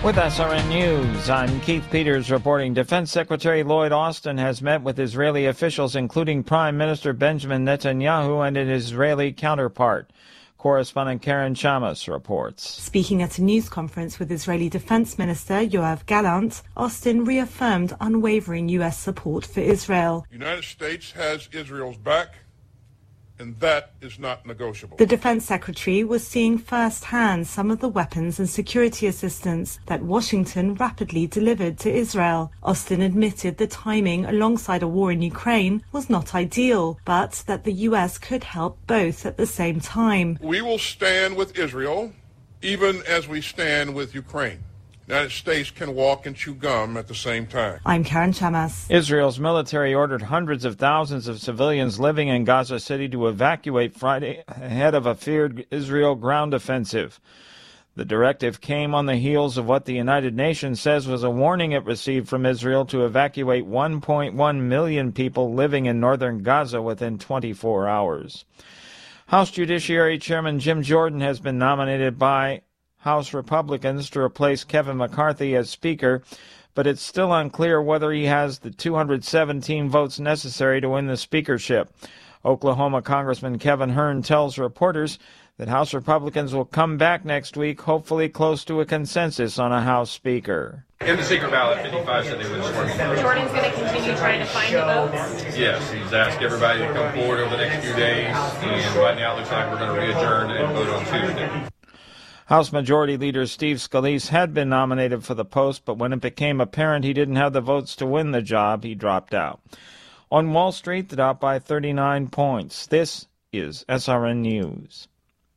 With SRN News, I'm Keith Peters reporting. Defense Secretary Lloyd Austin has met with Israeli officials, including Prime Minister Benjamin Netanyahu and an Israeli counterpart. Correspondent Karen Chamas reports. Speaking at a news conference with Israeli Defense Minister Yoav Gallant, Austin reaffirmed unwavering U.S. support for Israel. The United States has Israel's back, and that is not negotiable. The Defense Secretary was seeing firsthand some of the weapons and security assistance that Washington rapidly delivered to Israel. Austin admitted the timing alongside a war in Ukraine was not ideal, but that the U.S. could help both at the same time. We will stand with Israel even as we stand with Ukraine. The United States can walk and chew gum at the same time. I'm Karen Chamas. Israel's military ordered hundreds of thousands of civilians living in Gaza City to evacuate Friday ahead of a feared Israel ground offensive. The directive came on the heels of what the United Nations says was a warning it received from Israel to evacuate 1.1 million people living in northern Gaza within 24 hours. House Judiciary Chairman Jim Jordan has been nominated by House Republicans to replace Kevin McCarthy as Speaker, but it's still unclear whether he has the 217 votes necessary to win the speakership. Oklahoma Congressman Kevin Hern tells reporters that House Republicans will come back next week, hopefully close to a consensus on a House Speaker. In the secret ballot, 55 said they would swear me. Jordan's going to continue trying to find the votes? Yes, he's asked everybody to come forward over the next few days, and right now it looks like we're going to re-adjourn and vote on Tuesday. House Majority Leader Steve Scalise had been nominated for the post, but when it became apparent he didn't have the votes to win the job, he dropped out. On Wall Street, the Dow by 39 points. This is SRN News.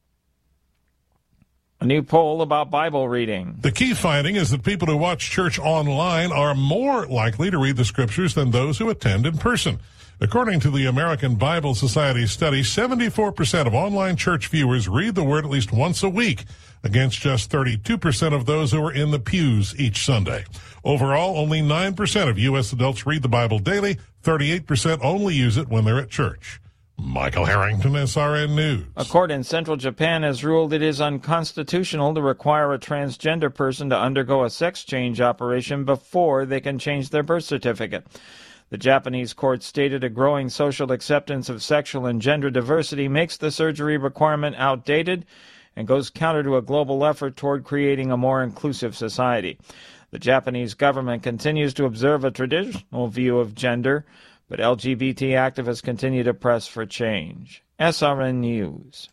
A new poll about Bible reading. The key finding is that people who watch church online are more likely to read the scriptures than those who attend in person. According to the American Bible Society study, 74% of online church viewers read the Word at least once a week, against just 32% of those who are in the pews each Sunday. Overall, only 9% of U.S. adults read the Bible daily. 38% only use it when they're at church. Michael Harrington, SRN News. A court in central Japan has ruled it is unconstitutional to require a transgender person to undergo a sex change operation before they can change their birth certificate. The Japanese court stated a growing social acceptance of sexual and gender diversity makes the surgery requirement outdated and goes counter to a global effort toward creating a more inclusive society. The Japanese government continues to observe a traditional view of gender, but LGBT activists continue to press for change. SRN News.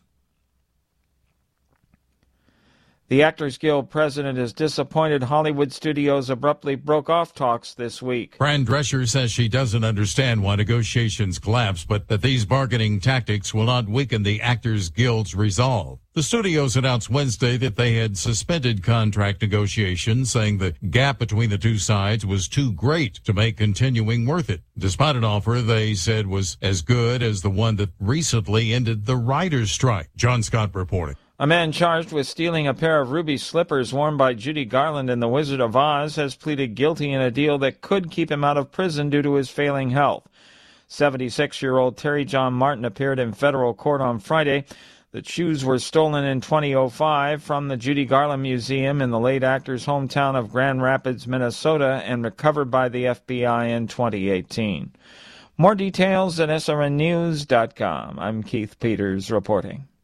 The Actors Guild president is disappointed Hollywood studios abruptly broke off talks this week. Fran Drescher says she doesn't understand why negotiations collapsed, but that these bargaining tactics will not weaken the Actors Guild's resolve. The studios announced Wednesday that they had suspended contract negotiations, saying the gap between the two sides was too great to make continuing worth it, despite an offer they said was as good as the one that recently ended the writers' strike. John Scott reporting. A man charged with stealing a pair of ruby slippers worn by Judy Garland in The Wizard of Oz has pleaded guilty in a deal that could keep him out of prison due to his failing health. 76-year-old Terry John Martin appeared in federal court on Friday. The shoes were stolen in 2005 from the Judy Garland Museum in the late actor's hometown of Grand Rapids, Minnesota, and recovered by the FBI in 2018. More details at srnnews.com. I'm Keith Peters reporting.